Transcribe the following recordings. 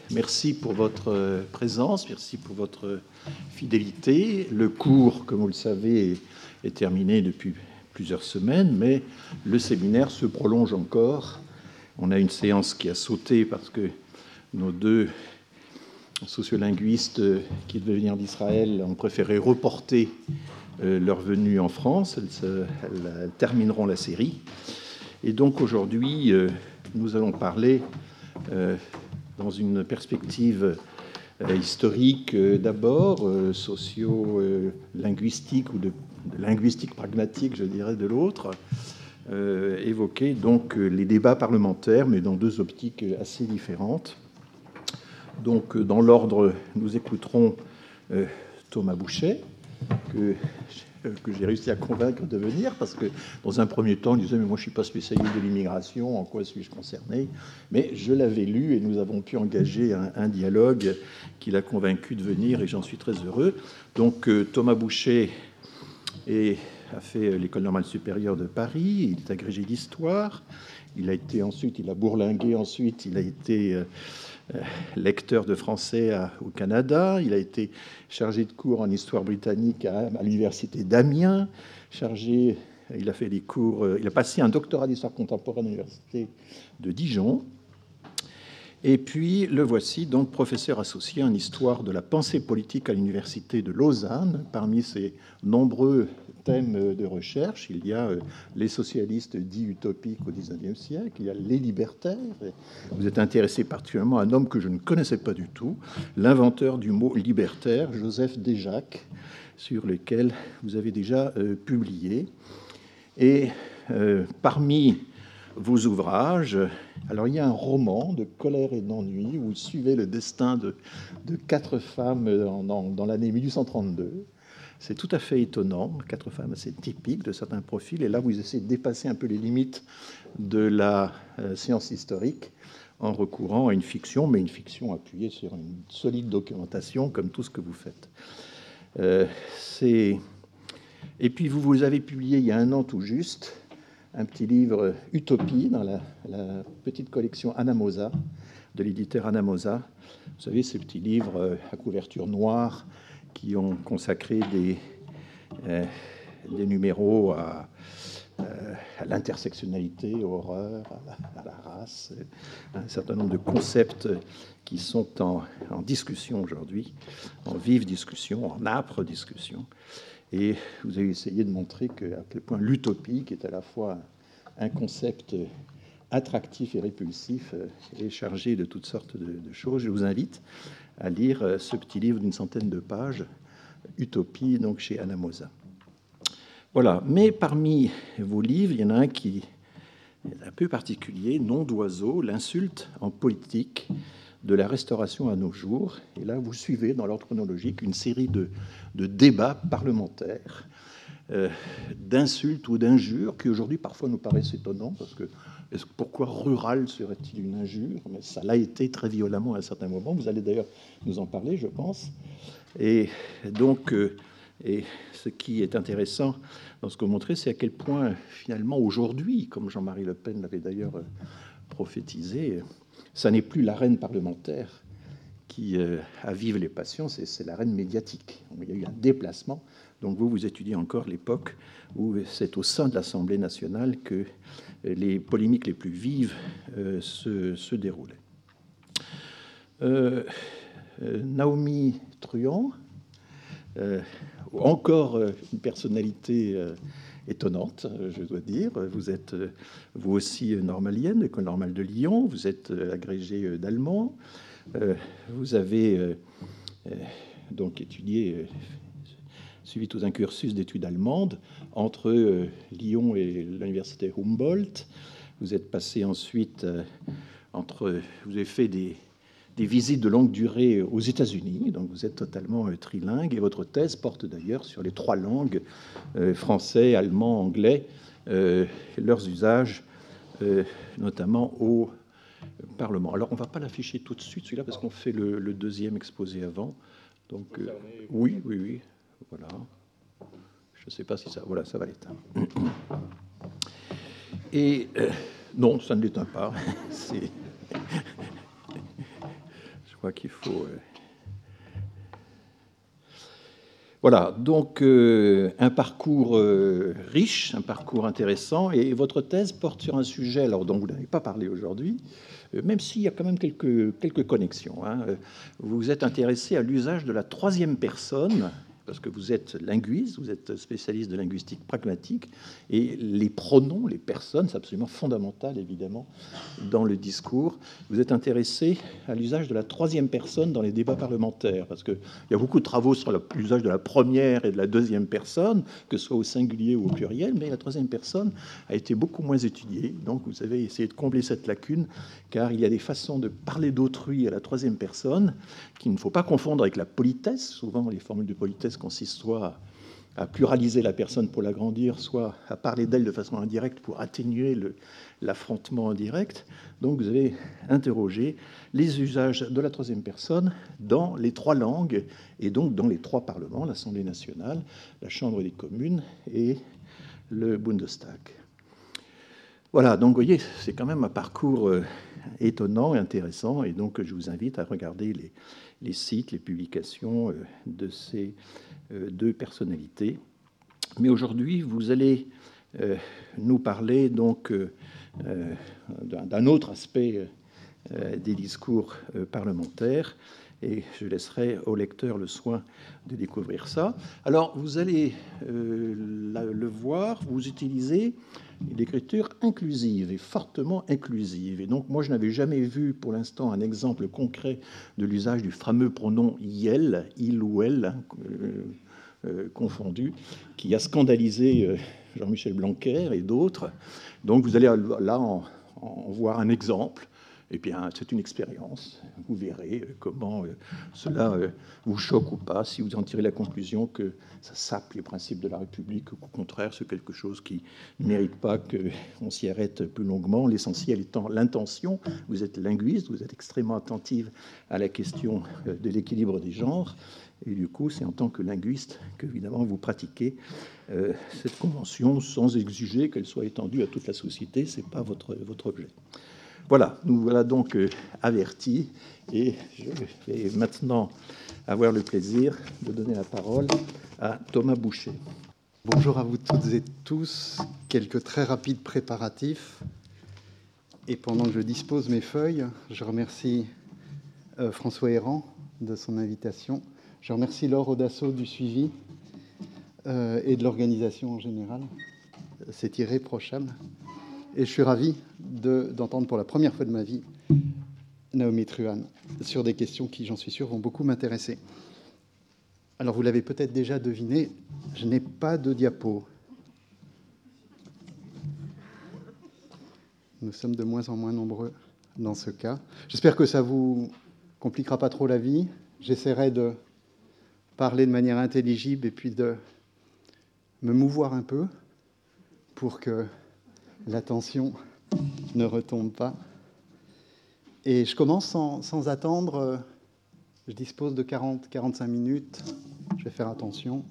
merci pour votre présence, merci pour votre fidélité. Le cours, comme vous le savez, est terminé depuis plusieurs semaines, mais le séminaire se prolonge encore. On a une séance qui a sauté parce que nos deux sociolinguistes qui devaient venir d'Israël ont préféré reporter leur venue en France. Elles termineront la série. Et donc aujourd'hui, nous allons parler dans une perspective historique d'abord, socio-linguistique ou de linguistique pragmatique, je dirais, de l'autre, évoquer donc les débats parlementaires, mais dans deux optiques assez différentes. Donc, dans l'ordre, nous écouterons Thomas Bouchet, que j'ai réussi à convaincre de venir, parce que dans un premier temps, il disait « mais moi je ne suis pas spécialiste de l'immigration, en quoi suis-je concerné ?» Mais je l'avais lu et nous avons pu engager un dialogue qui l'a convaincu de venir et j'en suis très heureux. Donc Thomas Bouchet a fait l'École normale supérieure de Paris, il est agrégé d'histoire, il a bourlingué ensuite, il a été lecteur de français au Canada. Il a été chargé de cours en histoire britannique à l'université d'Amiens. Il a fait des cours. Il a passé un doctorat d'histoire contemporaine à l'université de Dijon. Et puis le voici donc professeur associé en histoire de la pensée politique à l'université de Lausanne. Parmi ses nombreux thèmes de recherche, il y a les socialistes dits utopiques au XIXe siècle, il y a les libertaires. Vous êtes intéressé particulièrement à un homme que je ne connaissais pas du tout, l'inventeur du mot libertaire, Joseph Déjacque, sur lequel vous avez déjà publié. Et parmi vos ouvrages, alors il y a un roman de colère et d'ennui où vous suivez le destin de 4 femmes dans l'année 1832. C'est tout à fait étonnant, 4 femmes assez typiques de certains profils, et là vous essayez de dépasser un peu les limites de la science historique en recourant à une fiction, mais une fiction appuyée sur une solide documentation, comme tout ce que vous faites. Et puis vous avez publié il y a 1 an tout juste un petit livre Utopie dans la petite collection Anamosa, de l'éditeur Anamosa. Vous savez, ces petits livres à couverture noire qui ont consacré des numéros à l'intersectionnalité, aux horreurs, à la race, un certain nombre de concepts qui sont en discussion aujourd'hui, en vive discussion, en âpre discussion. Et vous avez essayé de montrer à quel point l'utopie, qui est à la fois un concept attractif et répulsif, est chargé de toutes sortes de choses. Je vous invite à lire ce petit livre d'une centaine de pages, Utopie, donc chez Anamosa. Voilà. Mais parmi vos livres, il y en a un qui est un peu particulier, Nom d'oiseau, l'insulte en politique, de la Restauration à nos jours. Et là, vous suivez dans l'ordre chronologique une série de débats parlementaires, d'insultes ou d'injures, qui aujourd'hui parfois nous paraissent étonnants, parce que pourquoi rural serait-il une injure? Mais ça l'a été très violemment à un certain moment. Vous allez d'ailleurs nous en parler, je pense. Et donc, ce qui est intéressant dans ce que vous montrez, c'est à quel point, finalement, aujourd'hui, comme Jean-Marie Le Pen l'avait d'ailleurs prophétisé, ça n'est plus l'arène parlementaire qui avive les passions, c'est l'arène médiatique. Il y a eu un déplacement. Donc vous étudiez encore l'époque où c'est au sein de l'Assemblée nationale que les polémiques les plus vives se déroulaient. Naomi Truand, encore une personnalité étonnante, je dois dire. Vous êtes vous aussi normalienne, École normale de Lyon, vous êtes agrégé d'allemand, vous avez donc suivi tout un cursus d'études allemandes entre Lyon et l'université Humboldt. Vous êtes passé ensuite vous avez fait des visites de longue durée aux États-Unis, donc vous êtes totalement trilingue, et votre thèse porte d'ailleurs sur les 3 langues, français, allemand, anglais, leurs usages, notamment au Parlement. Alors, on ne va pas l'afficher tout de suite, celui-là, parce qu'on fait le deuxième exposé avant. Donc, oui, voilà. Je ne sais pas si ça... Voilà, ça va l'éteindre. Et non, ça ne l'éteint pas. crois qu'il faut... Voilà, donc un parcours riche, un parcours intéressant, et votre thèse porte sur un sujet alors, dont vous n'avez pas parlé aujourd'hui, même s'il y a quand même quelques connexions. Hein. Vous êtes intéressé à l'usage de la troisième personne, parce que vous êtes linguiste, vous êtes spécialiste de linguistique pragmatique, et les pronoms, les personnes, c'est absolument fondamental, évidemment, dans le discours. Vous êtes intéressé à l'usage de la troisième personne dans les débats parlementaires, parce qu'il y a beaucoup de travaux sur l'usage de la première et de la deuxième personne, que ce soit au singulier ou au pluriel, mais la troisième personne a été beaucoup moins étudiée. Donc vous avez essayé de combler cette lacune, car il y a des façons de parler d'autrui à la troisième personne qu'il ne faut pas confondre avec la politesse. Souvent, les formules de politesse consistent soit à pluraliser la personne pour l'agrandir, soit à parler d'elle de façon indirecte pour atténuer l'affrontement indirect. Donc vous avez interrogé les usages de la troisième personne dans les trois langues et donc dans les trois parlements, l'Assemblée nationale, la Chambre des communes et le Bundestag. Voilà, donc vous voyez, c'est quand même un parcours étonnant et intéressant, et donc je vous invite à regarder les sites, les publications de ces deux personnalités. Mais aujourd'hui, vous allez nous parler donc d'un autre aspect des discours parlementaires, et je laisserai au lecteur le soin de découvrir ça. Alors, vous allez le voir, vous utilisez l'écriture inclusive et fortement inclusive. Et donc, moi, je n'avais jamais vu pour l'instant un exemple concret de l'usage du fameux pronom il ou elle, confondu, qui a scandalisé Jean-Michel Blanquer et d'autres. Donc, vous allez là en voir un exemple. Eh bien, c'est une expérience. Vous verrez comment cela vous choque ou pas, si vous en tirez la conclusion que ça sape les principes de la République, ou au contraire, c'est quelque chose qui ne mérite pas qu'on s'y arrête plus longuement. L'essentiel étant l'intention. Vous êtes linguiste, vous êtes extrêmement attentive à la question de l'équilibre des genres. Et du coup, c'est en tant que linguiste qu'évidemment vous pratiquez cette convention sans exiger qu'elle soit étendue à toute la société. Ce n'est pas votre objet. Voilà, nous voilà donc avertis, et je vais maintenant avoir le plaisir de donner la parole à Thomas Boucher. Bonjour à vous toutes et tous. Quelques très rapides préparatifs. Et pendant que je dispose mes feuilles, je remercie François Héran de son invitation. Je remercie Laure Audasso du suivi et de l'organisation en général. C'est irréprochable. Et je suis ravi d'entendre pour la première fois de ma vie Naomi Truhan sur des questions qui, j'en suis sûr, vont beaucoup m'intéresser. Alors, vous l'avez peut-être déjà deviné, je n'ai pas de diapo. Nous sommes de moins en moins nombreux dans ce cas. J'espère que ça ne vous compliquera pas trop la vie. J'essaierai de parler de manière intelligible et puis de me mouvoir un peu pour que l'attention ne retombe pas. Et je commence sans attendre. Je dispose de 40-45 minutes. Je vais faire attention.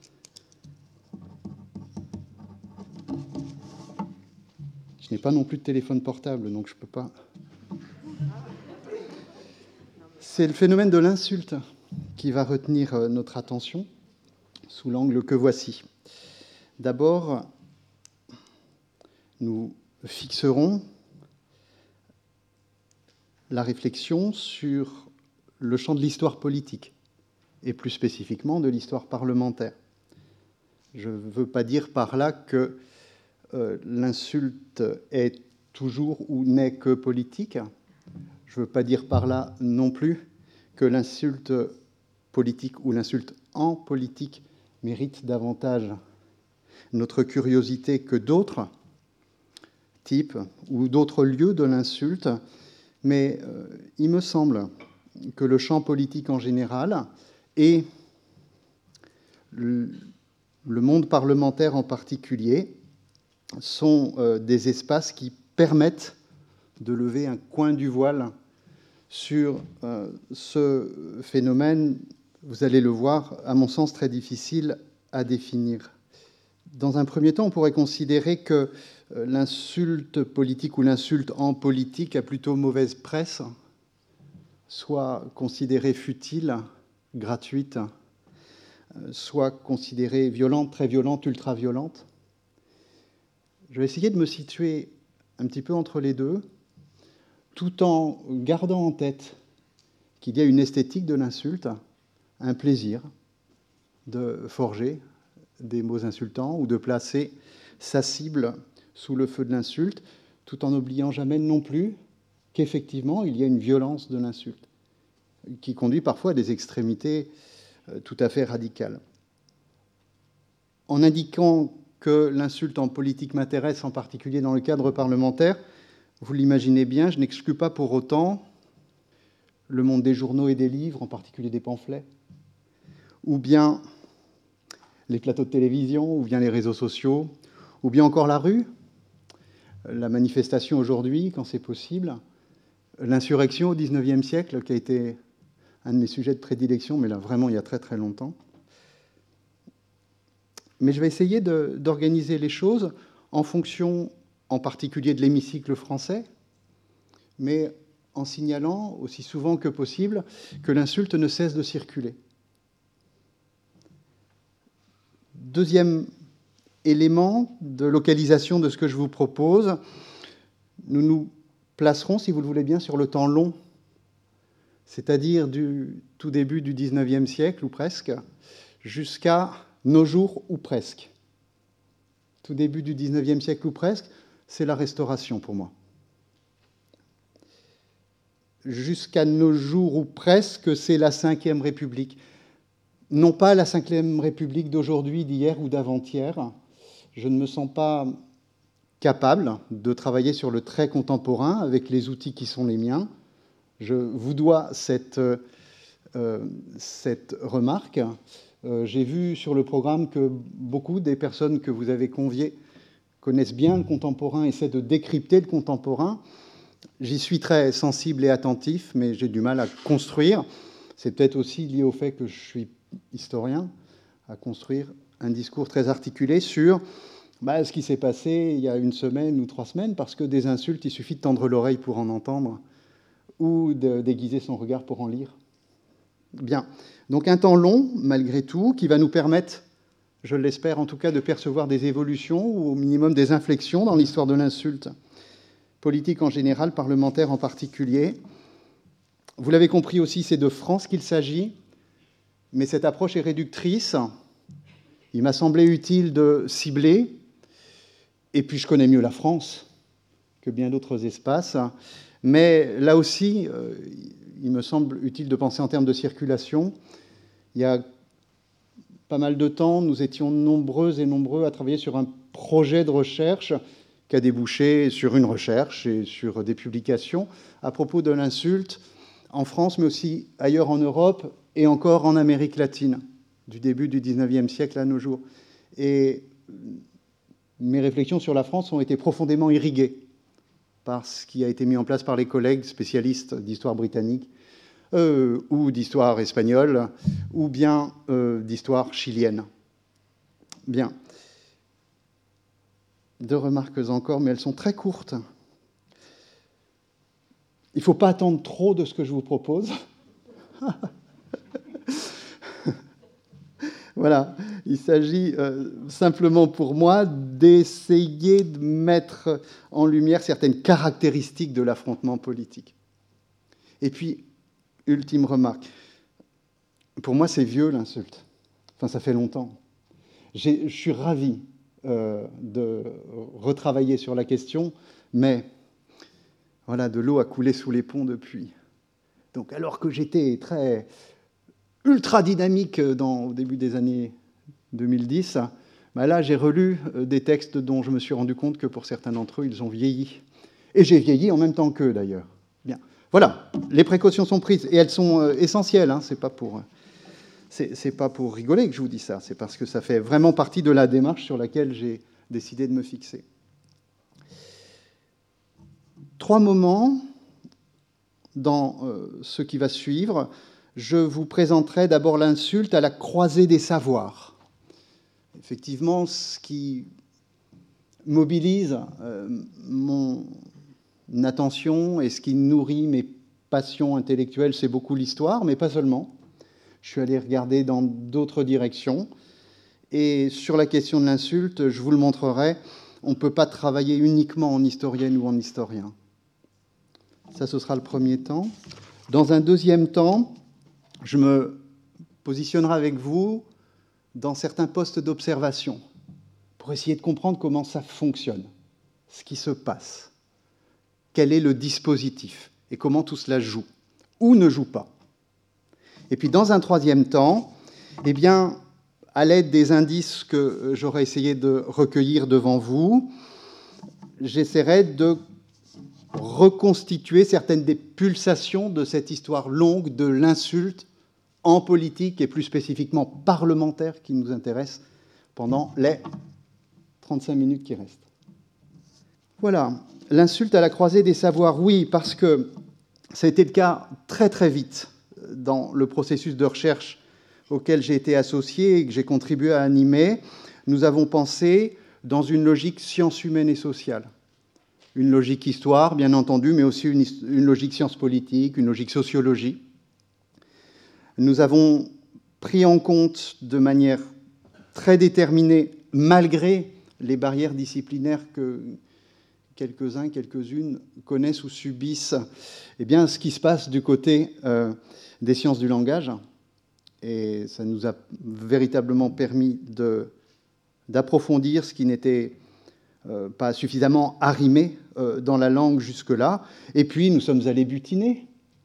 Je n'ai pas non plus de téléphone portable, donc je ne peux pas. C'est le phénomène de l'insulte qui va retenir notre attention sous l'angle que voici. D'abord, nous fixerons la réflexion sur le champ de l'histoire politique, et plus spécifiquement de l'histoire parlementaire. Je ne veux pas dire par là que l'insulte est toujours ou n'est que politique. Je ne veux pas dire par là non plus que l'insulte politique ou l'insulte en politique mérite davantage notre curiosité que d'autres types ou d'autres lieux de l'insulte, mais il me semble que le champ politique en général et le monde parlementaire en particulier sont des espaces qui permettent de lever un coin du voile sur ce phénomène, vous allez le voir, à mon sens très difficile à définir. Dans un premier temps, on pourrait considérer que l'insulte politique ou l'insulte en politique a plutôt mauvaise presse, soit considérée futile, gratuite, soit considérée violente, très violente, ultra-violente. Je vais essayer de me situer un petit peu entre les deux, tout en gardant en tête qu'il y a une esthétique de l'insulte, un plaisir de forger des mots insultants ou de placer sa cible sous le feu de l'insulte, tout en n'oubliant jamais non plus qu'effectivement, il y a une violence de l'insulte qui conduit parfois à des extrémités tout à fait radicales. En indiquant que l'insulte en politique m'intéresse, en particulier dans le cadre parlementaire, vous l'imaginez bien, je n'exclus pas pour autant le monde des journaux et des livres, en particulier des pamphlets, ou bien les plateaux de télévision, ou bien les réseaux sociaux, ou bien encore la rue, la manifestation aujourd'hui, quand c'est possible, l'insurrection au XIXe siècle, qui a été un de mes sujets de prédilection, mais là vraiment il y a très très longtemps. Mais je vais essayer d'organiser les choses en fonction, en particulier de l'hémicycle français, mais en signalant aussi souvent que possible que l'insulte ne cesse de circuler. Deuxième élément de localisation de ce que je vous propose, nous nous placerons, si vous le voulez bien, sur le temps long, c'est-à-dire du tout début du XIXe siècle, ou presque, jusqu'à nos jours, ou presque. Tout début du XIXe siècle, ou presque, c'est la Restauration pour moi. Jusqu'à nos jours, ou presque, c'est la Ve République. Non pas la Ve République d'aujourd'hui, d'hier ou d'avant-hier. Je ne me sens pas capable de travailler sur le trait contemporain avec les outils qui sont les miens. Je vous dois cette remarque. J'ai vu sur le programme que beaucoup des personnes que vous avez conviées connaissent bien le contemporain, essaient de décrypter le contemporain. J'y suis très sensible et attentif, mais j'ai du mal à construire. C'est peut-être aussi lié au fait que je suis historien, à construire un discours très articulé sur ce qui s'est passé il y a 1 semaine ou 3 semaines, parce que des insultes, il suffit de tendre l'oreille pour en entendre, ou de déguiser son regard pour en lire. Bien. Donc un temps long, malgré tout, qui va nous permettre, je l'espère en tout cas, de percevoir des évolutions, ou au minimum des inflexions dans l'histoire de l'insulte, politique en général, parlementaire en particulier. Vous l'avez compris aussi, c'est de France qu'il s'agit, mais cette approche est réductrice. Il m'a semblé utile de cibler, et puis je connais mieux la France que bien d'autres espaces, mais là aussi, il me semble utile de penser en termes de circulation. Il y a pas mal de temps, nous étions nombreux et nombreux à travailler sur un projet de recherche qui a débouché sur une recherche et sur des publications à propos de l'insulte en France, mais aussi ailleurs en Europe et encore en Amérique latine, du début du XIXe siècle à nos jours. Et mes réflexions sur la France ont été profondément irriguées par ce qui a été mis en place par les collègues spécialistes d'histoire britannique, ou d'histoire espagnole, ou bien d'histoire chilienne. Bien. 2 remarques encore, mais elles sont très courtes. Il ne faut pas attendre trop de ce que je vous propose. Voilà, il s'agit simplement pour moi d'essayer de mettre en lumière certaines caractéristiques de l'affrontement politique. Et puis, ultime remarque, pour moi c'est vieux l'insulte. Enfin, ça fait longtemps. Je suis ravi de retravailler sur la question, mais voilà, de l'eau a coulé sous les ponts depuis. Donc alors que j'étais très ultra dynamique au début des années 2010, là j'ai relu des textes dont je me suis rendu compte que pour certains d'entre eux, ils ont vieilli. Et j'ai vieilli en même temps qu'eux d'ailleurs. Bien. Voilà, les précautions sont prises et elles sont essentielles. C'est pas pour rigoler que je vous dis ça, c'est parce que ça fait vraiment partie de la démarche sur laquelle j'ai décidé de me fixer. 3 moments dans ce qui va suivre. Je vous présenterai d'abord l'insulte à la croisée des savoirs. Effectivement, ce qui mobilise mon attention et ce qui nourrit mes passion intellectuelle, c'est beaucoup l'histoire, mais pas seulement. Je suis allé regarder dans d'autres directions. Et sur la question de l'insulte, je vous le montrerai, on ne peut pas travailler uniquement en historienne ou en historien. Ça, ce sera le premier temps. Dans un deuxième temps, je me positionnerai avec vous dans certains postes d'observation pour essayer de comprendre comment ça fonctionne, ce qui se passe, quel est le dispositif et comment tout cela joue ou ne joue pas. Et puis, dans un troisième temps, eh bien, à l'aide des indices que j'aurai essayé de recueillir devant vous, j'essaierai de reconstituer certaines des pulsations de cette histoire longue de l'insulte en politique et plus spécifiquement parlementaire qui nous intéresse pendant les 35 minutes qui restent. Voilà, l'insulte à la croisée des savoirs, oui, parce que ça a été le cas très très vite dans le processus de recherche auquel j'ai été associé et que j'ai contribué à animer. Nous avons pensé dans une logique sciences humaines et sociales. Une logique histoire, bien entendu, mais aussi une logique sciences politiques, une logique sociologie. Nous avons pris en compte de manière très déterminée, malgré les barrières disciplinaires que quelques-uns, quelques-unes connaissent ou subissent, eh bien, ce qui se passe du côté des sciences du langage. Et ça nous a véritablement permis d'approfondir ce qui n'était pas suffisamment arrimé dans la langue jusque-là. Et puis, nous sommes allés butiner.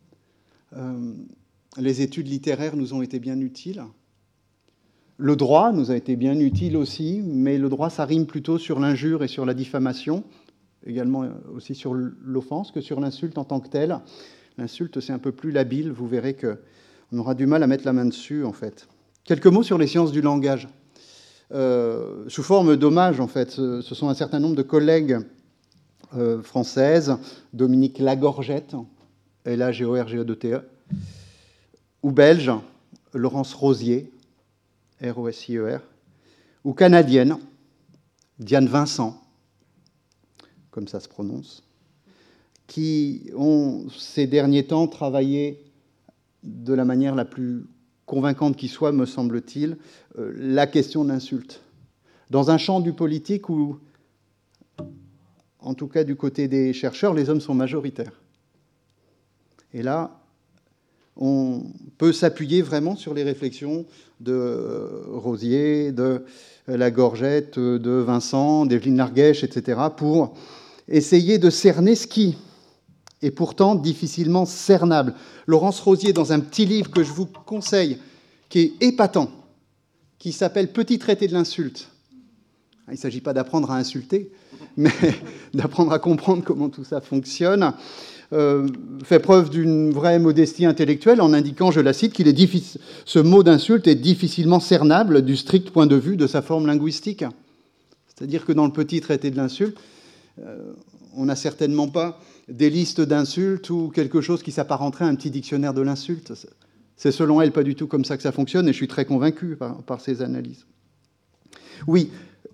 Les études littéraires nous ont été bien utiles. Le droit nous a été bien utile aussi, mais le droit, ça rime plutôt sur l'injure et sur la diffamation, également aussi sur l'offense que sur l'insulte en tant que telle. L'insulte, c'est un peu plus labile. Vous verrez qu'on aura du mal à mettre la main dessus, en fait. Quelques mots sur les sciences du langage. Sous forme d'hommage, en fait, ce sont un certain nombre de collègues françaises, Dominique Lagorgette, Lagorgete, ou belge, Laurence Rosier, R-O-S-I-E-R, ou canadienne, Diane Vincent, comme ça se prononce, qui ont ces derniers temps travaillé de la manière la plus convaincante qui soit, me semble-t-il, la question de l'insulte. Dans un champ du politique où, en tout cas du côté des chercheurs, les hommes sont majoritaires. Et là, on peut s'appuyer vraiment sur les réflexions de Rosier, de Lagorgette, de Vincent, d'Evelyne Larguèche, etc., pour essayer de cerner ce qui est pourtant difficilement cernable. Laurence Rosier, dans un petit livre que je vous conseille, qui est épatant, qui s'appelle « Petit traité de l'insulte ». Il ne s'agit pas d'apprendre à insulter, mais d'apprendre à comprendre comment tout ça fonctionne. Fait preuve d'une vraie modestie intellectuelle en indiquant, je la cite, qu'il est difficile, ce mot d'insulte est difficilement cernable du strict point de vue de sa forme linguistique. C'est-à-dire que dans le petit traité de l'insulte, on n'a certainement pas des listes d'insultes ou quelque chose qui s'apparenterait à un petit dictionnaire de l'insulte. C'est selon elle pas du tout comme ça que ça fonctionne, et je suis très convaincu par ces analyses. Oui,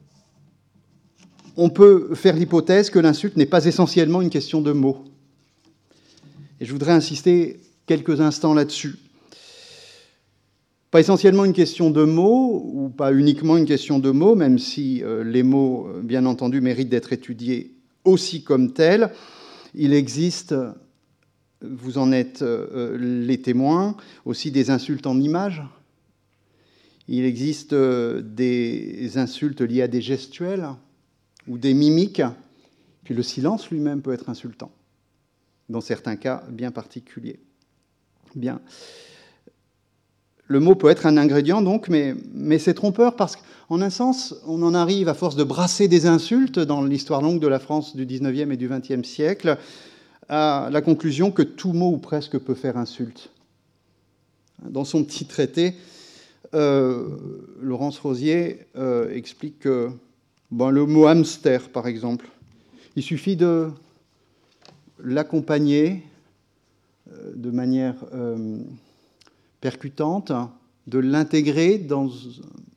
on peut faire l'hypothèse que l'insulte n'est pas essentiellement une question de mots. Et je voudrais insister quelques instants là-dessus. Pas essentiellement une question de mots, ou pas uniquement une question de mots, même si les mots, bien entendu, méritent d'être étudiés aussi comme tels. Il existe, vous en êtes les témoins, aussi des insultes en images. Il existe des insultes liées à des gestuels ou des mimiques. Puis le silence lui-même peut être insultant, dans certains cas bien particuliers. Bien. Le mot peut être un ingrédient, donc, mais c'est trompeur parce qu'en un sens, on en arrive, à force de brasser des insultes dans l'histoire longue de la France du XIXe et du XXe siècle, à la conclusion que tout mot ou presque peut faire insulte. Dans son petit traité, Laurence Rosier explique que le mot hamster, par exemple, il suffit de l'accompagner de manière percutante, de l'intégrer dans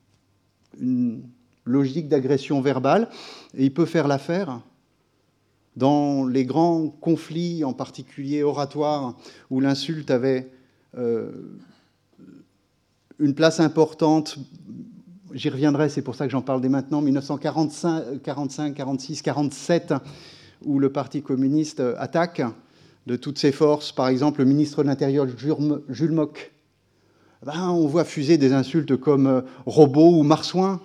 une logique d'agression verbale, et il peut faire l'affaire Dans les grands conflits, en particulier oratoires, où l'insulte avait une place importante, j'y reviendrai, c'est pour ça que j'en parle dès maintenant, 1945, 45, 46, 47, où le Parti communiste attaque de toutes ses forces, par exemple, le ministre de l'Intérieur, Jules Mock. On voit fuser des insultes comme robot ou marsouin.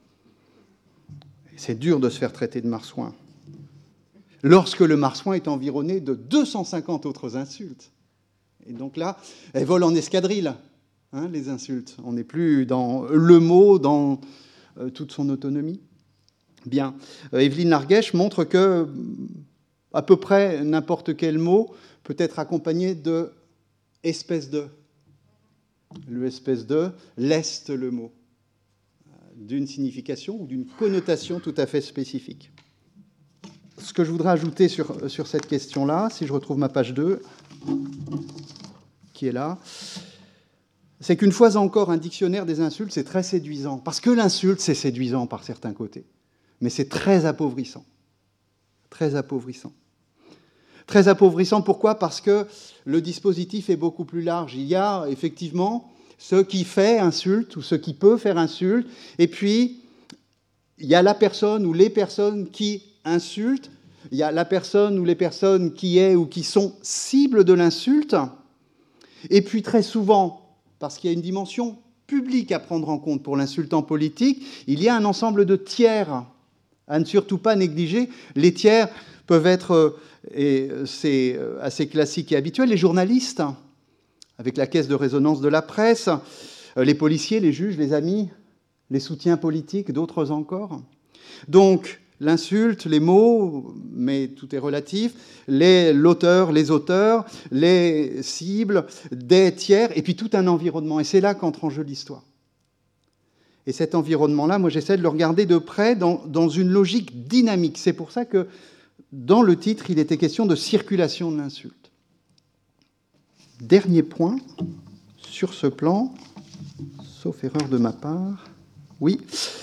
C'est dur de se faire traiter de marsouin. Lorsque le marsouin est environné de 250 autres insultes. Et donc là, elles volent en escadrille, hein, les insultes. On n'est plus dans le mot, dans toute son autonomie. Bien. Evelyne Larguesch montre que à peu près n'importe quel mot peut être accompagné de « espèce de ». Le « espèce de » leste le mot d'une signification ou d'une connotation tout à fait spécifique. Ce que je voudrais ajouter sur cette question-là, si je retrouve ma page 2, qui est là, c'est qu'une fois encore, un dictionnaire des insultes, c'est très séduisant. Parce que l'insulte, c'est séduisant par certains côtés. Mais c'est très appauvrissant. Très appauvrissant. Très appauvrissant, pourquoi ? Parce que le dispositif est beaucoup plus large. Il y a effectivement ce qui fait insulte ou ce qui peut faire insulte, et puis il y a la personne ou les personnes qui insultent, il y a la personne ou les personnes qui est ou qui sont cibles de l'insulte, et puis très souvent, parce qu'il y a une dimension publique à prendre en compte pour l'insultant politique, il y a un ensemble de tiers à ne surtout pas négliger. Les tiers peuvent être, et c'est assez classique et habituel, les journalistes, avec la caisse de résonance de la presse, les policiers, les juges, les amis, les soutiens politiques, d'autres encore. Donc, l'insulte, les mots, mais tout est relatif, l'auteur, les auteurs, les cibles, des tiers, et puis tout un environnement. Et c'est là qu'entre en jeu l'histoire. Et cet environnement-là, moi, j'essaie de le regarder de près dans une logique dynamique. C'est pour ça que, dans le titre, il était question de circulation de l'insulte. Dernier point sur ce plan, sauf erreur de ma part. Oui.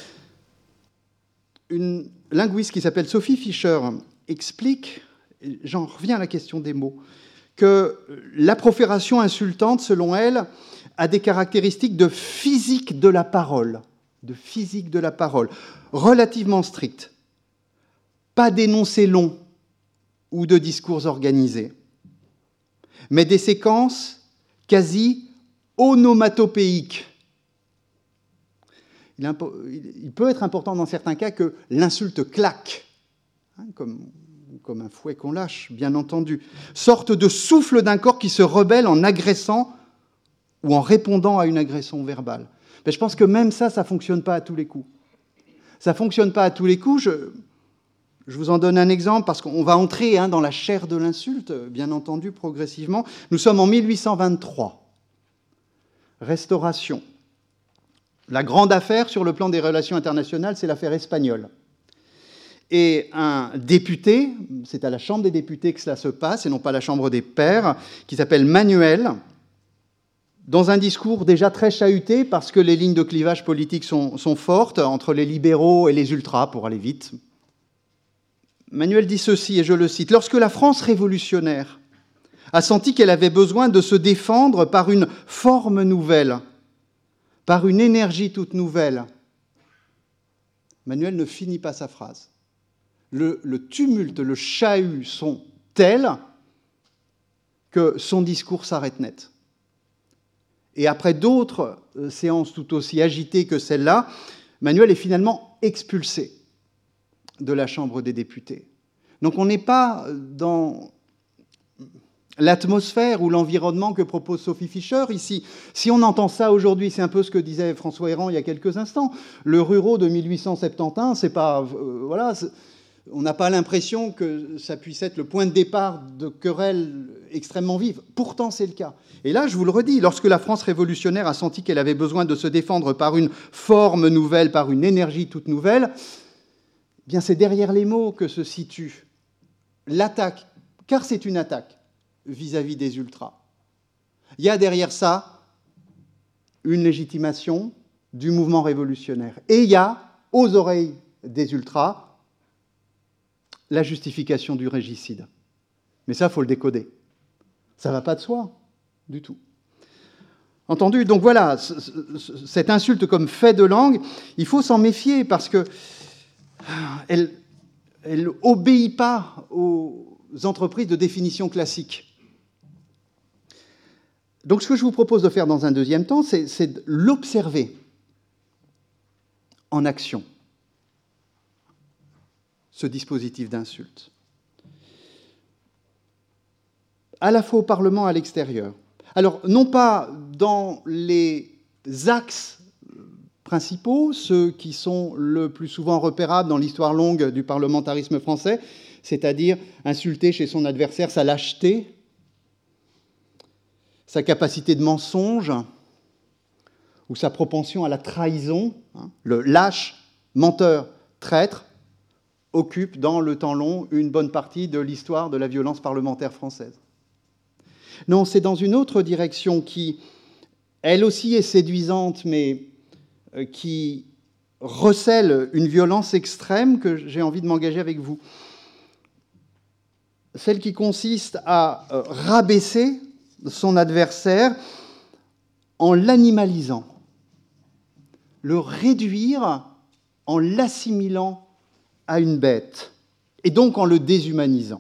Une linguiste qui s'appelle Sophie Fischer explique, j'en reviens à la question des mots, que la profération insultante, selon elle, a des caractéristiques de physique de la parole, relativement strictes. Pas d'énoncés longs ou de discours organisés, mais des séquences quasi onomatopéiques. Il peut être important dans certains cas que l'insulte claque, hein, comme un fouet qu'on lâche, bien entendu. Sorte de souffle d'un corps qui se rebelle en agressant ou en répondant à une agression verbale. Mais je pense que même ça ne fonctionne pas à tous les coups. Ça ne fonctionne pas à tous les coups. Je vous en donne un exemple, parce qu'on va entrer dans la chair de l'insulte, bien entendu, progressivement. Nous sommes en 1823. Restauration. La grande affaire sur le plan des relations internationales, c'est l'affaire espagnole. Et un député, c'est à la Chambre des députés que cela se passe, et non pas à la Chambre des pairs, qui s'appelle Manuel, dans un discours déjà très chahuté, parce que les lignes de clivage politique sont fortes, entre les libéraux et les ultras, pour aller vite. Manuel dit ceci, et je le cite, « Lorsque la France révolutionnaire a senti qu'elle avait besoin de se défendre par une forme nouvelle, par une énergie toute nouvelle, » Manuel ne finit pas sa phrase. Le tumulte, le chahut sont tels que son discours s'arrête net. Et après d'autres séances tout aussi agitées que celle-là, Manuel est finalement expulsé de la Chambre des députés. Donc on n'est pas dans l'atmosphère ou l'environnement que propose Sophie Fischer ici. Si on entend ça aujourd'hui, c'est un peu ce que disait François Héran il y a quelques instants. Le Ruraud de 1871, c'est pas... voilà, on n'a pas l'impression que ça puisse être le point de départ de querelles extrêmement vives. Pourtant, c'est le cas. Et là, je vous le redis, lorsque la France révolutionnaire a senti qu'elle avait besoin de se défendre par une forme nouvelle, par une énergie toute nouvelle, eh bien, c'est derrière les mots que se situe l'attaque, car c'est une attaque vis-à-vis des ultras. Il y a derrière ça une légitimation du mouvement révolutionnaire. Et il y a, aux oreilles des ultras, la justification du régicide. Mais ça, il faut le décoder. Ça ne va pas de soi, du tout. Entendu? Donc voilà, cette insulte comme fait de langue, il faut s'en méfier parce que elle n'obéit pas aux entreprises de définition classique. Donc ce que je vous propose de faire dans un deuxième temps, c'est de l'observer en action, ce dispositif d'insulte, à la fois au Parlement et à l'extérieur. Alors, non pas dans les axes principaux, ceux qui sont le plus souvent repérables dans l'histoire longue du parlementarisme français, c'est-à-dire insulter chez son adversaire sa lâcheté, sa capacité de mensonge ou sa propension à la trahison. Le lâche, menteur, traître occupe dans le temps long une bonne partie de l'histoire de la violence parlementaire française. Non, c'est dans une autre direction qui, elle aussi, est séduisante, mais qui recèle une violence extrême que j'ai envie de m'engager avec vous. Celle qui consiste à rabaisser son adversaire en l'animalisant, le réduire en l'assimilant à une bête, et donc en le déshumanisant.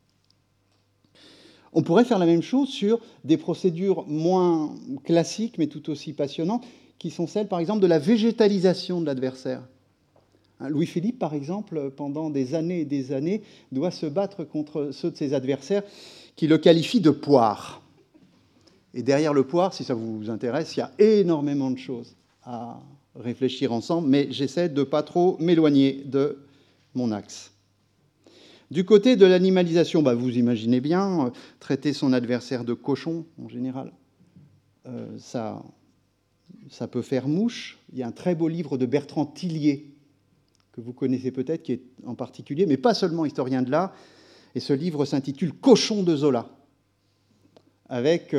On pourrait faire la même chose sur des procédures moins classiques, mais tout aussi passionnantes, qui sont celles, par exemple, de la végétalisation de l'adversaire. Louis-Philippe, par exemple, pendant des années et des années, doit se battre contre ceux de ses adversaires qui le qualifient de poire. Et derrière le poire, si ça vous intéresse, il y a énormément de choses à réfléchir ensemble, mais j'essaie de ne pas trop m'éloigner de mon axe. Du côté de l'animalisation, vous imaginez bien, traiter son adversaire de cochon, en général, ça peut faire mouche. Il y a un très beau livre de Bertrand Tillier, que vous connaissez peut-être, qui est en particulier, mais pas seulement historien de l'art, et ce livre s'intitule « Cochon de Zola », avec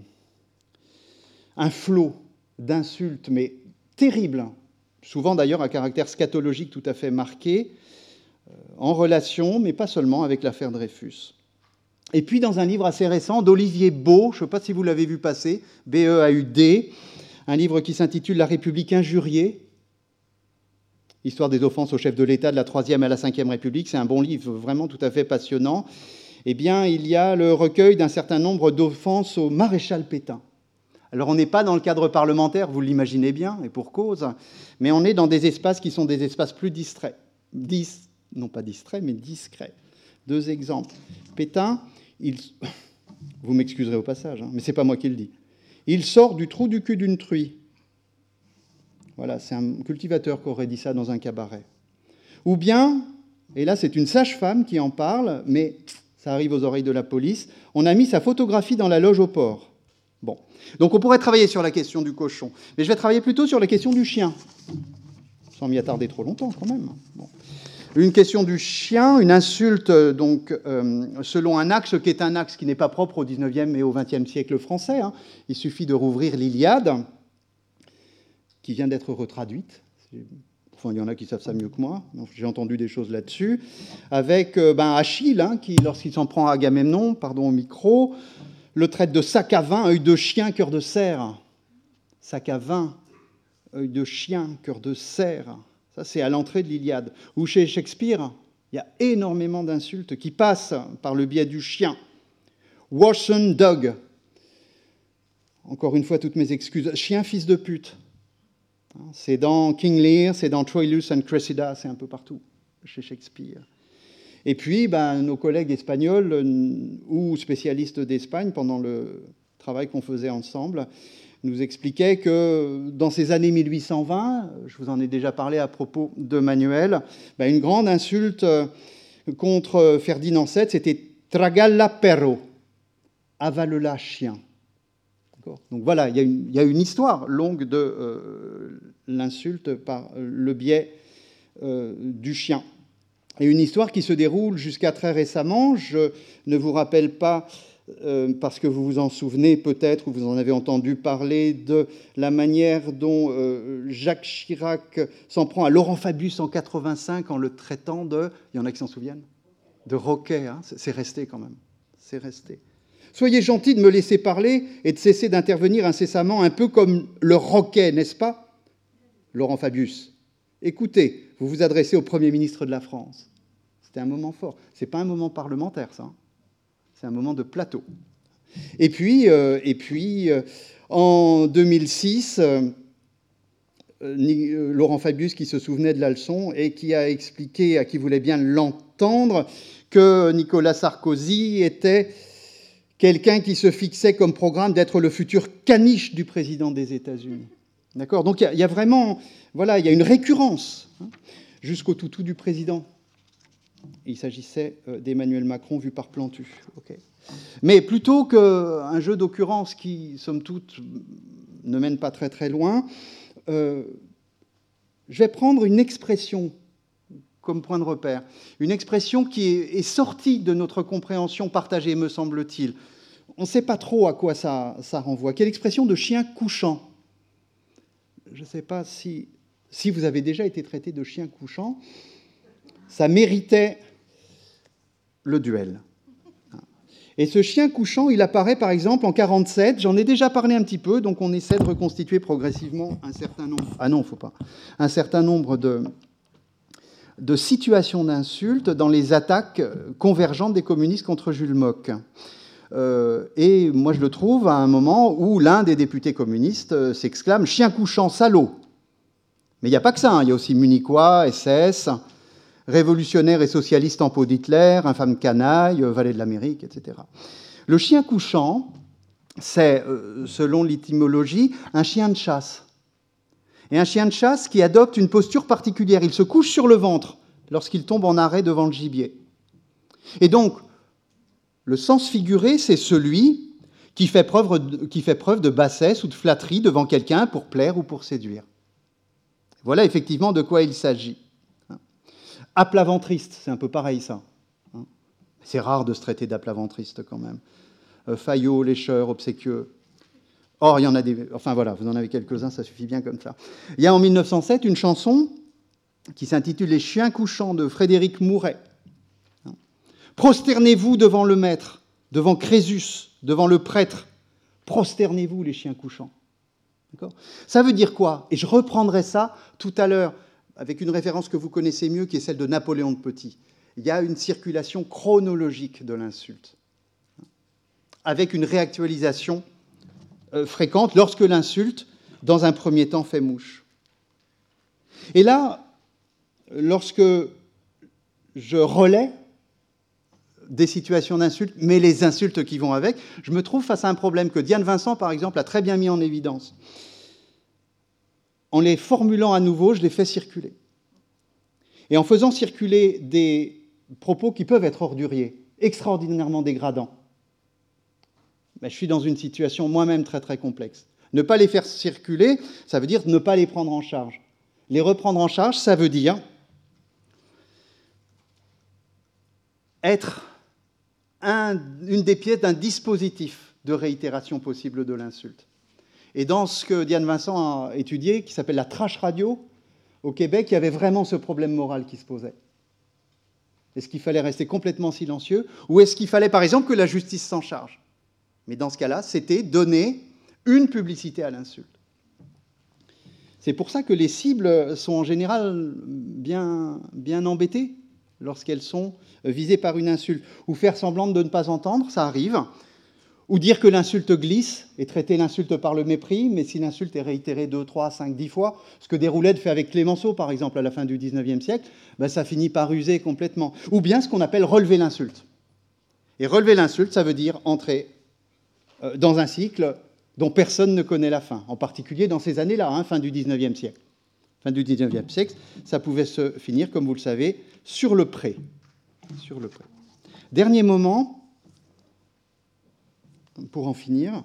un flot d'insultes, mais terribles, souvent d'ailleurs à caractère scatologique tout à fait marqué, en relation, mais pas seulement, avec l'affaire Dreyfus. Et puis, dans un livre assez récent d'Olivier Beau, je ne sais pas si vous l'avez vu passer, B-E-A-U-D, un livre qui s'intitule « La République injuriée », histoire des offenses au chef de l'État de la Troisième à la Cinquième République. C'est un bon livre, vraiment tout à fait passionnant. Eh bien, il y a le recueil d'un certain nombre d'offenses au maréchal Pétain. Alors, on n'est pas dans le cadre parlementaire, vous l'imaginez bien, et pour cause, mais on est dans des espaces qui sont des espaces plus distraits. Non pas distrait, mais discret. Deux exemples. Pétain, vous m'excuserez au passage, mais ce n'est pas moi qui le dis. Il sort du trou du cul d'une truie. Voilà, c'est un cultivateur qui aurait dit ça dans un cabaret. Ou bien, et là c'est une sage-femme qui en parle, mais ça arrive aux oreilles de la police, on a mis sa photographie dans la loge au port. Bon. Donc on pourrait travailler sur la question du cochon, mais je vais travailler plutôt sur la question du chien, sans m'y attarder trop longtemps quand même. Bon. Une question du chien, une insulte donc selon un axe qui est un axe qui n'est pas propre au XIXe et au XXe siècle français. Il suffit de rouvrir l'Iliade, qui vient d'être retraduite. Enfin, il y en a qui savent ça mieux que moi. J'ai entendu des choses là-dessus. Avec Achille, qui, lorsqu'il s'en prend à Agamemnon, pardon au micro, le traite de sac à vin, œil de chien, cœur de cerf. Sac à vin, œil de chien, cœur de cerf. Ça, c'est à l'entrée de l'Iliade. Ou chez Shakespeare, il y a énormément d'insultes qui passent par le biais du chien. Whoreson dog. Encore une fois, toutes mes excuses. Chien, fils de pute. C'est dans King Lear, c'est dans Troilus and Cressida, c'est un peu partout chez Shakespeare. Et puis, nos collègues espagnols ou spécialistes d'Espagne, pendant le travail qu'on faisait ensemble, nous expliquaient que dans ces années 1820, je vous en ai déjà parlé à propos de Manuel, une grande insulte contre Ferdinand VII, c'était « tragalla perro », « avale-la chien ». Donc voilà, il y a une histoire longue de l'insulte par le biais du chien. Et une histoire qui se déroule jusqu'à très récemment. Je ne vous rappelle pas, parce que vous vous en souvenez peut-être, ou vous en avez entendu parler, de la manière dont Jacques Chirac s'en prend à Laurent Fabius en 85 en le traitant de... Il y en a qui s'en souviennent ? de Roquet, hein, c'est resté quand même. C'est resté. Soyez gentils de me laisser parler et de cesser d'intervenir incessamment, un peu comme le Roquet, n'est-ce pas, Laurent Fabius? Écoutez, vous vous adressez au Premier ministre de la France. C'était un moment fort. Ce n'est pas un moment parlementaire, ça. C'est un moment de plateau. Et puis en 2006, Laurent Fabius, qui se souvenait de la leçon et qui a expliqué à qui voulait bien l'entendre que Nicolas Sarkozy était quelqu'un qui se fixait comme programme d'être le futur caniche du président des États-Unis. D'accord ? Donc il y a vraiment, voilà, il y a une récurrence, hein, jusqu'au toutou du président. Il s'agissait d'Emmanuel Macron vu par Plantu. Okay. Mais plutôt qu'un jeu d'occurrence qui, somme toute, ne mène pas très très loin, je vais prendre une expression comme point de repère, une expression qui est sortie de notre compréhension partagée, me semble-t-il. On ne sait pas trop à quoi ça renvoie. Quelle expression de chien couchant? Je ne sais pas si vous avez déjà été traité de chien couchant. Ça méritait le duel. Et ce chien couchant, il apparaît par exemple en 1947. J'en ai déjà parlé un petit peu, donc on essaie de reconstituer progressivement un certain nombre. Ah non, faut pas. Un certain nombre de situations d'insultes dans les attaques convergentes des communistes contre Jules Mock. Et moi, je le trouve à un moment où l'un des députés communistes s'exclame « Chien couchant, salaud !» Mais il n'y a pas que ça, hein. Il y a aussi Munichois, SS, révolutionnaire et socialiste en peau d'Hitler, infâme canaille, valet de l'Amérique, etc. Le chien couchant, c'est, selon l'étymologie, un chien de chasse. Et un chien de chasse qui adopte une posture particulière. Il se couche sur le ventre lorsqu'il tombe en arrêt devant le gibier. Et donc, le sens figuré, c'est celui qui fait preuve de bassesse ou de flatterie devant quelqu'un pour plaire ou pour séduire. Voilà effectivement de quoi il s'agit. Aplaventriste, c'est un peu pareil ça. C'est rare de se traiter d'aplaventriste quand même. Faillot, lécheur, obséquieux. Or, il y en a des... Enfin voilà, vous en avez quelques-uns, ça suffit bien comme ça. Il y a en 1907 une chanson qui s'intitule « Les chiens couchants » de Frédéric Mouret. Prosternez-vous devant le maître, devant Crésus, devant le prêtre. Prosternez-vous, les chiens couchants. D'accord ? Ça veut dire quoi ? Et je reprendrai ça tout à l'heure avec une référence que vous connaissez mieux, qui est celle de Napoléon de Petit. Il y a une circulation chronologique de l'insulte, avec une réactualisation fréquente lorsque l'insulte, dans un premier temps, fait mouche. Et là, lorsque je relais des situations d'insultes, mais les insultes qui vont avec, je me trouve face à un problème que Diane Vincent, par exemple, a très bien mis en évidence. En les formulant à nouveau, je les fais circuler. Et en faisant circuler des propos qui peuvent être orduriers, extraordinairement dégradants, ben, je suis dans une situation moi-même très très complexe. Ne pas les faire circuler, ça veut dire ne pas les prendre en charge. Les reprendre en charge, ça veut dire être une des pièces d'un dispositif de réitération possible de l'insulte. Et dans ce que Diane Vincent a étudié, qui s'appelle la trash radio, au Québec, il y avait vraiment ce problème moral qui se posait. Est-ce qu'il fallait rester complètement silencieux, ou est-ce qu'il fallait, par exemple, que la justice s'en charge? Mais dans ce cas-là, c'était donner une publicité à l'insulte. C'est pour ça que les cibles sont en général bien embêtées lorsqu'elles sont visées par une insulte. Ou faire semblant de ne pas entendre, ça arrive. Ou dire que l'insulte glisse et traiter l'insulte par le mépris, mais si l'insulte est réitérée 2, 3, 5, 10 fois, ce que Desroulettes fait avec Clémenceau, par exemple, à la fin du XIXe siècle, ben ça finit par user complètement. Ou bien ce qu'on appelle relever l'insulte. Et relever l'insulte, ça veut dire entrer dans un cycle dont personne ne connaît la fin, en particulier dans ces années-là, hein, fin du XIXe siècle. Fin du XIXe siècle, ça pouvait se finir, comme vous le savez, sur le pré. Sur le pré. Dernier moment, pour en finir,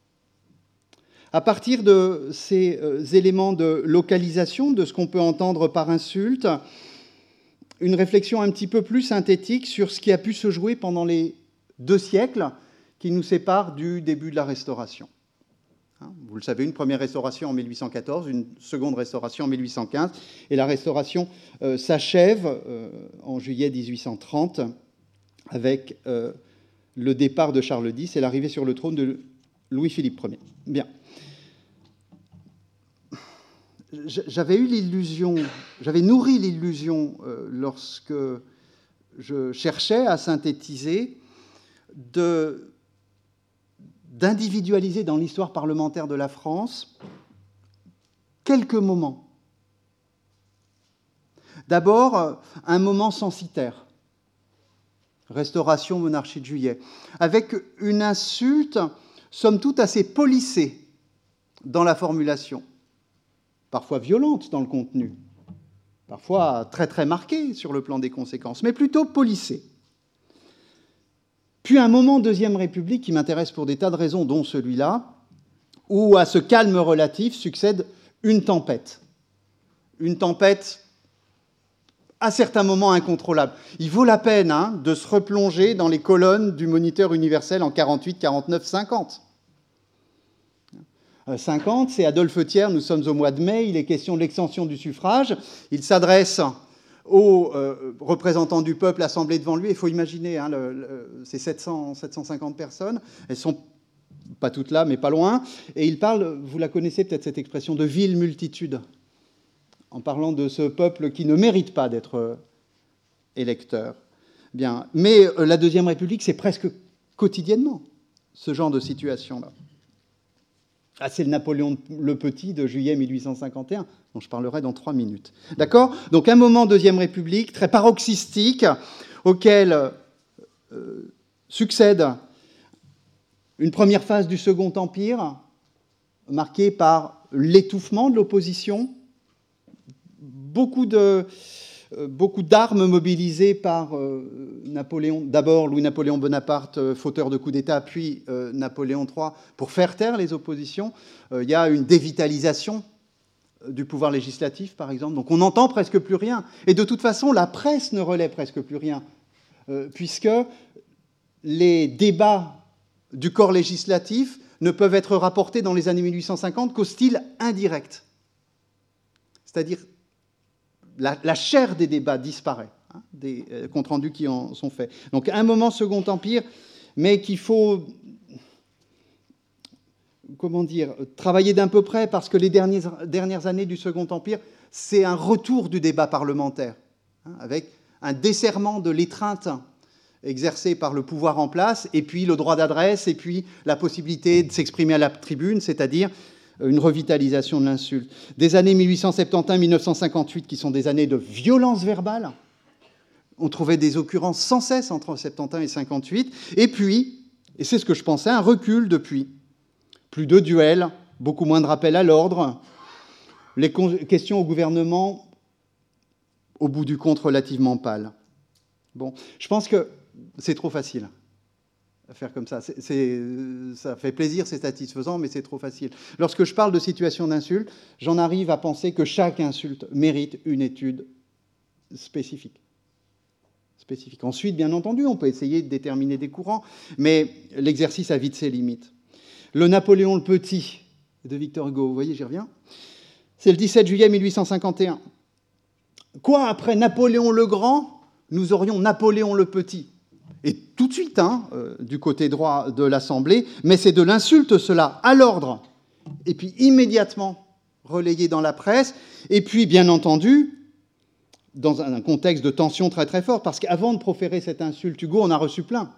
à partir de ces éléments de localisation, de ce qu'on peut entendre par insulte, une réflexion un petit peu plus synthétique sur ce qui a pu se jouer pendant les 2 siècles qui nous séparent du début de la Restauration. Vous le savez, une première restauration en 1814, une seconde restauration en 1815, et la Restauration s'achève en juillet 1830 avec le départ de Charles X et l'arrivée sur le trône de Louis-Philippe Ier. Bien. J'avais nourri l'illusion lorsque je cherchais à synthétiser d'individualiser dans l'histoire parlementaire de la France quelques moments. D'abord, un moment censitaire, Restauration, monarchie de Juillet, avec une insulte, somme toute, assez polissée dans la formulation, parfois violente dans le contenu, parfois très très marquée sur le plan des conséquences, mais plutôt polissée. Puis un moment Deuxième République qui m'intéresse pour des tas de raisons, dont celui-là, où à ce calme relatif succède une tempête. Une tempête à certains moments incontrôlable. Il vaut la peine de se replonger dans les colonnes du Moniteur universel en 48, 49, 50. 50, c'est Adolphe Thiers, nous sommes au mois de mai, il est question de l'extension du suffrage. Il s'adresse aux représentants du peuple assemblés devant lui. Il faut imaginer, c'est 750 personnes. Elles ne sont pas toutes là, mais pas loin. Et il parle, vous la connaissez peut-être cette expression, de vile multitude, en parlant de ce peuple qui ne mérite pas d'être électeur. Bien. Mais la Deuxième République, c'est presque quotidiennement ce genre de situation-là. Ah, c'est le Napoléon le Petit de juillet 1851, dont je parlerai dans 3 minutes. D'accord ? Donc un moment Deuxième République, très paroxystique, auquel succède une première phase du Second Empire, marquée par l'étouffement de l'opposition, beaucoup d'armes mobilisées par Napoléon, d'abord Louis-Napoléon Bonaparte, fauteur de coup d'État, puis Napoléon III, pour faire taire les oppositions. Il y a une dévitalisation du pouvoir législatif, par exemple. Donc on n'entend presque plus rien. Et de toute façon, la presse ne relaie presque plus rien, puisque les débats du corps législatif ne peuvent être rapportés dans les années 1850 qu'au style indirect. C'est-à-dire la chair des débats disparaît, des comptes rendus qui en sont faits. Donc un moment Second Empire, mais qu'il faut, travailler d'un peu près, parce que les dernières années du Second Empire, c'est un retour du débat parlementaire, avec un desserrement de l'étreinte exercée par le pouvoir en place, et puis le droit d'adresse, et puis la possibilité de s'exprimer à la tribune, c'est-à-dire une revitalisation de l'insulte. Des années 1871-1958, qui sont des années de violence verbale. On trouvait des occurrences sans cesse entre 71 et 58. Et puis, et c'est ce que je pensais, un recul depuis. Plus de duels, beaucoup moins de rappels à l'ordre. Les questions au gouvernement, au bout du compte, relativement pâles. Bon, je pense que c'est trop facile à faire comme ça. Ça fait plaisir, c'est satisfaisant, mais c'est trop facile. Lorsque je parle de situation d'insulte, j'en arrive à penser que chaque insulte mérite une étude spécifique. Ensuite, bien entendu, on peut essayer de déterminer des courants, mais l'exercice a vite ses limites. Le Napoléon le Petit de Victor Hugo, vous voyez, j'y reviens, c'est le 17 juillet 1851. Quoi, après Napoléon le Grand, nous aurions Napoléon le Petit ? Et tout de suite, du côté droit de l'Assemblée, mais c'est de l'insulte, cela, à l'ordre, et puis immédiatement relayé dans la presse, et puis, bien entendu, dans un contexte de tension très très forte, parce qu'avant de proférer cette insulte, Hugo en a reçu plein.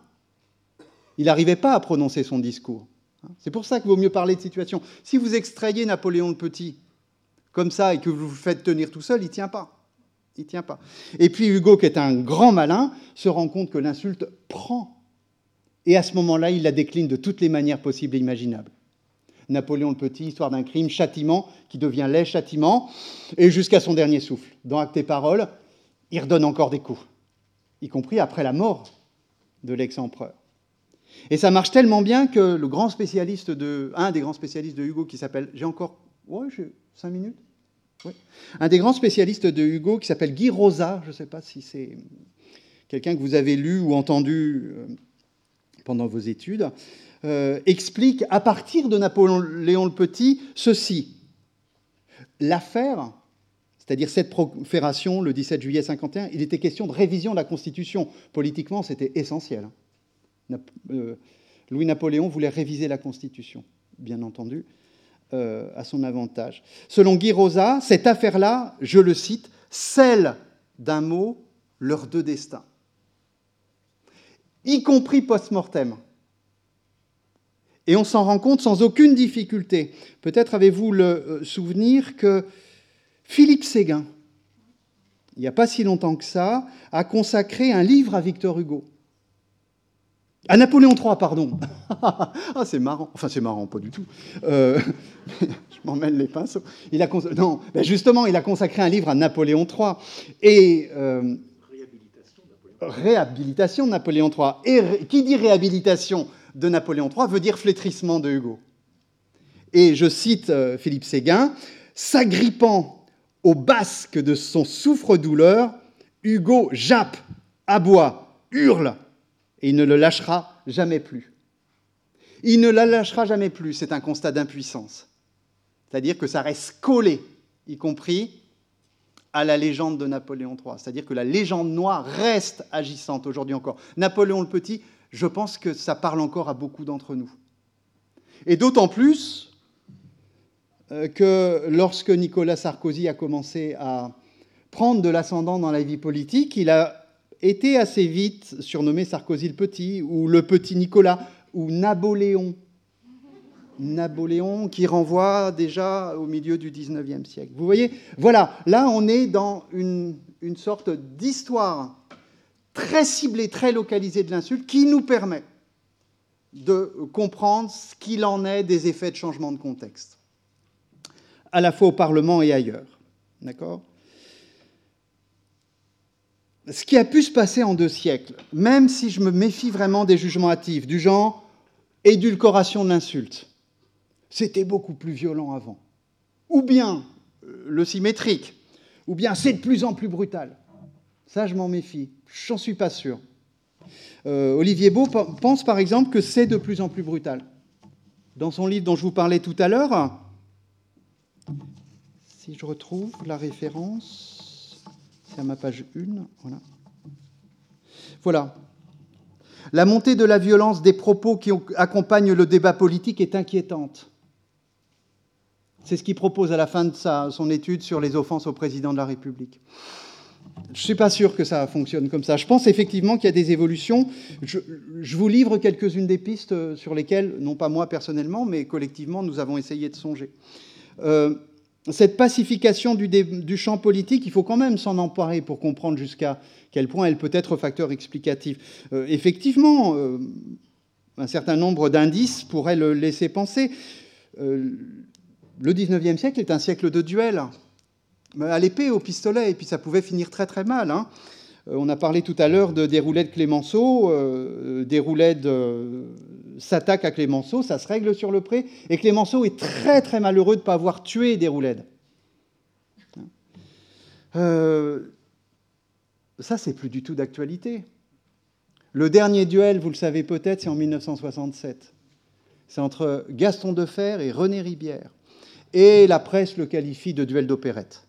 Il n'arrivait pas à prononcer son discours. C'est pour ça qu'il vaut mieux parler de situation. Si vous extrayez Napoléon le Petit, comme ça, et que vous vous faites tenir tout seul, il ne tient pas. Il ne tient pas. Et puis Hugo, qui est un grand malin, se rend compte que l'insulte prend. Et à ce moment-là, il la décline de toutes les manières possibles et imaginables. Napoléon le Petit, histoire d'un crime, châtiment, qui devient laid châtiment, et jusqu'à son dernier souffle. Dans Actes et Paroles, il redonne encore des coups, y compris après la mort de l'ex-empereur. Et ça marche tellement bien que un des grands spécialistes de Hugo, qui s'appelle... J'ai 5 minutes. Oui. Un des grands spécialistes de Hugo, qui s'appelle Guy Rosa, je ne sais pas si c'est quelqu'un que vous avez lu ou entendu pendant vos études, explique à partir de Napoléon le Petit ceci. L'affaire, c'est-à-dire cette profération, le 17 juillet 51, il était question de révision de la Constitution. Politiquement, c'était essentiel. Louis-Napoléon voulait réviser la Constitution, bien entendu, à son avantage. Selon Guy Rosa, cette affaire-là, je le cite, scelle d'un mot leurs deux destins, y compris post-mortem. Et on s'en rend compte sans aucune difficulté. Peut-être avez-vous le souvenir que Philippe Séguin, il n'y a pas si longtemps que ça, a consacré un livre à Victor Hugo. À Napoléon III, pardon. Ah, c'est marrant. Enfin, c'est marrant, pas du tout. Je m'emmêle les pinceaux. Non, ben justement, il a consacré un livre à Napoléon III. Et... Réhabilitation de Napoléon III. Et qui dit réhabilitation de Napoléon III veut dire flétrissement de Hugo. Et je cite Philippe Séguin, « S'agrippant au basque de son souffre-douleur, Hugo jappe, aboie, hurle, et il ne le lâchera jamais plus. » Il ne la lâchera jamais plus, c'est un constat d'impuissance. C'est-à-dire que ça reste collé, y compris à la légende de Napoléon III. C'est-à-dire que la légende noire reste agissante aujourd'hui encore. Napoléon le Petit, je pense que ça parle encore à beaucoup d'entre nous. Et d'autant plus que lorsque Nicolas Sarkozy a commencé à prendre de l'ascendant dans la vie politique, il a été assez vite surnommé Sarkozy le Petit, ou le Petit Nicolas, ou Napoléon. Napoléon qui renvoie déjà au milieu du XIXe siècle. Vous voyez, voilà, là on est dans une sorte d'histoire très ciblée, très localisée de l'insulte, qui nous permet de comprendre ce qu'il en est des effets de changement de contexte, à la fois au Parlement et ailleurs. D'accord ? Ce qui a pu se passer en 2 siècles, même si je me méfie vraiment des jugements hâtifs, du genre édulcoration de l'insulte, c'était beaucoup plus violent avant. Ou bien le symétrique, ou bien c'est de plus en plus brutal. Ça, je m'en méfie. J'en suis pas sûr. Olivier Beau pense, par exemple, que c'est de plus en plus brutal. Dans son livre dont je vous parlais tout à l'heure, si je retrouve la référence, c'est à ma page 1. Voilà. La montée de la violence des propos qui accompagnent le débat politique est inquiétante. C'est ce qu'il propose à la fin de son étude sur les offenses au président de la République. Je ne suis pas sûr que ça fonctionne comme ça. Je pense effectivement qu'il y a des évolutions. Je vous livre quelques-unes des pistes sur lesquelles, non pas moi personnellement, mais collectivement, nous avons essayé de songer. Cette pacification du champ politique, il faut quand même s'en emparer pour comprendre jusqu'à quel point elle peut être facteur explicatif. Effectivement, un certain nombre d'indices pourraient le laisser penser. Le XIXe siècle est un siècle de duel, à l'épée, au pistolet, et puis ça pouvait finir très très mal. Hein. On a parlé tout à l'heure de Déroulède Clémenceau. Déroulède s'attaque à Clémenceau, ça se règle sur le pré, et Clémenceau est très très malheureux de ne pas avoir tué Déroulède. Ça, c'est plus du tout d'actualité. Le dernier duel, vous le savez peut-être, c'est en 1967. C'est entre Gaston Defferre et René Ribière. Et la presse le qualifie de duel d'opérette.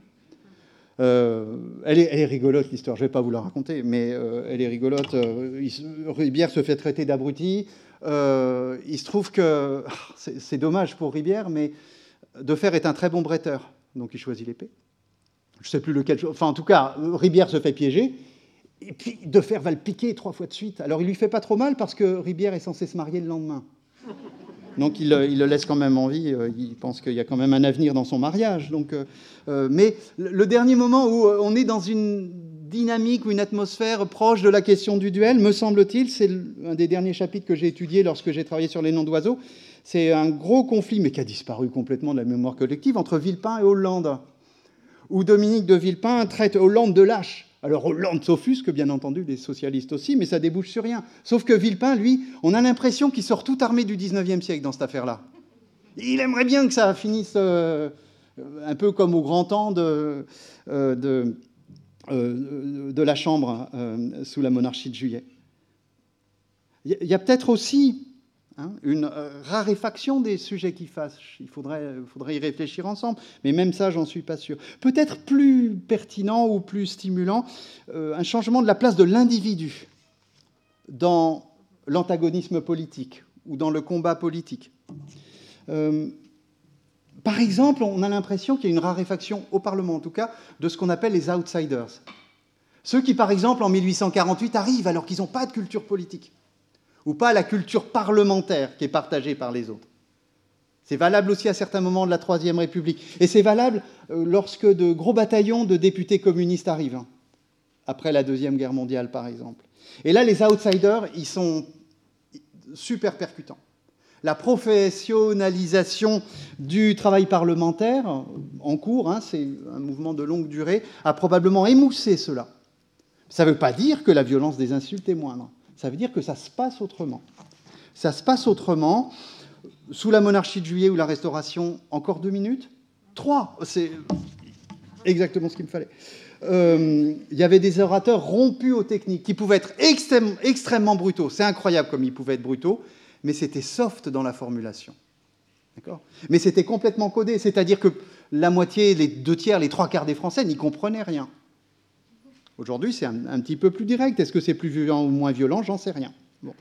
Elle est rigolote, l'histoire. Je ne vais pas vous la raconter, mais elle est rigolote. Ribière se fait traiter d'abruti. Il se trouve que... C'est dommage pour Ribière, mais Defferre est un très bon bretteur. Donc il choisit l'épée. Je ne sais plus lequel... Enfin, en tout cas, Ribière se fait piéger. Et puis Defferre va le piquer 3 fois de suite. Alors il ne lui fait pas trop mal parce que Ribière est censé se marier le lendemain. Donc il le laisse quand même en vie, il pense qu'il y a quand même un avenir dans son mariage. Donc, mais le dernier moment où on est dans une dynamique ou une atmosphère proche de la question du duel, me semble-t-il, c'est un des derniers chapitres que j'ai étudié lorsque j'ai travaillé sur les noms d'oiseaux, c'est un gros conflit, mais qui a disparu complètement de la mémoire collective, entre Villepin et Hollande, où Dominique de Villepin traite Hollande de lâche. Alors Hollande s'offusque, bien entendu, les socialistes aussi, mais ça débouche sur rien. Sauf que Villepin, lui, on a l'impression qu'il sort tout armé du XIXe siècle dans cette affaire-là. Il aimerait bien que ça finisse un peu comme au grand temps de la Chambre sous la monarchie de Juillet. Il y a peut-être aussi Une raréfaction des sujets qui fâchent. Il faudrait y réfléchir ensemble, mais même ça, j'en suis pas sûr. Peut-être plus pertinent ou plus stimulant, un changement de la place de l'individu dans l'antagonisme politique ou dans le combat politique. Par exemple, on a l'impression qu'il y a une raréfaction, au Parlement en tout cas, de ce qu'on appelle les outsiders. Ceux qui, par exemple, en 1848, arrivent alors qu'ils n'ont pas de culture politique, ou pas la culture parlementaire qui est partagée par les autres. C'est valable aussi à certains moments de la Troisième République. Et c'est valable lorsque de gros bataillons de députés communistes arrivent, après la Deuxième Guerre mondiale, par exemple. Et là, les outsiders, ils sont super percutants. La professionnalisation du travail parlementaire en cours, c'est un mouvement de longue durée, a probablement émoussé cela. Ça ne veut pas dire que la violence des insultes est moindre. Ça veut dire que ça se passe autrement. Ça se passe autrement. Sous la monarchie de Juillet ou la Restauration, encore 2 minutes ? 3, c'est exactement ce qu'il me fallait. Il y avait des orateurs rompus aux techniques, qui pouvaient être extrêmement brutaux. C'est incroyable comme ils pouvaient être brutaux, mais c'était soft dans la formulation. D'accord ? Mais c'était complètement codé, c'est-à-dire que la moitié, les 2 tiers, les 3 quarts des Français n'y comprenaient rien. Aujourd'hui, c'est un petit peu plus direct. Est-ce que c'est plus violent ou moins violent ? J'en sais rien. Bon.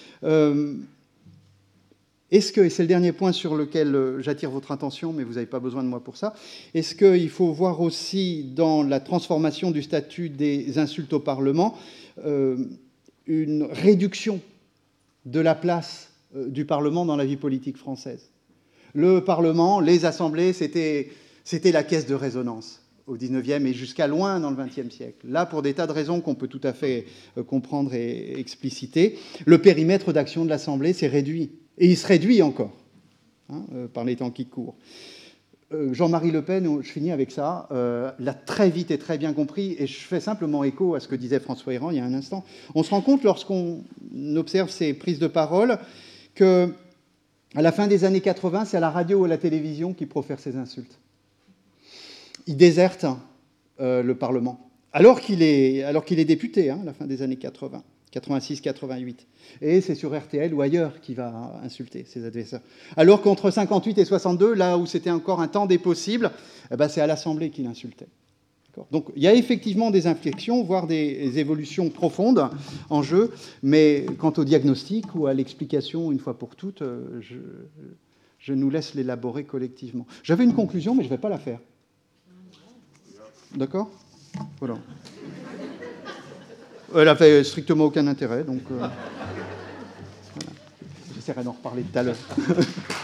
Est-ce que, et c'est le dernier point sur lequel j'attire votre attention, mais vous n'avez pas besoin de moi pour ça, est-ce qu'il faut voir aussi dans la transformation du statut des insultes au Parlement une réduction de la place du Parlement dans la vie politique française ? Le Parlement, les assemblées, c'était la caisse de résonance au XIXe et jusqu'à loin dans le XXe siècle. Là, pour des tas de raisons qu'on peut tout à fait comprendre et expliciter, le périmètre d'action de l'Assemblée s'est réduit. Et il se réduit encore, par les temps qui courent. Jean-Marie Le Pen, je finis avec ça, l'a très vite et très bien compris, et je fais simplement écho à ce que disait François Héran il y a un instant. On se rend compte, lorsqu'on observe ses prises de parole, qu'à la fin des années 80, c'est à la radio ou à la télévision qu'il profère ses insultes. Il déserte le Parlement, alors qu'il est député, à la fin des années 80. 86, 88. Et c'est sur RTL ou ailleurs qu'il va insulter ses adversaires. Alors qu'entre 58 et 62, là où c'était encore un temps des possibles, c'est à l'Assemblée qu'il insultait. Donc il y a effectivement des inflexions, voire des évolutions profondes en jeu, mais quant au diagnostic ou à l'explication, une fois pour toutes, je nous laisse l'élaborer collectivement. J'avais une conclusion, mais je ne vais pas la faire. D'accord ? Voilà. Elle n'a fait strictement aucun intérêt, donc voilà. J'essaierai d'en reparler tout à l'heure.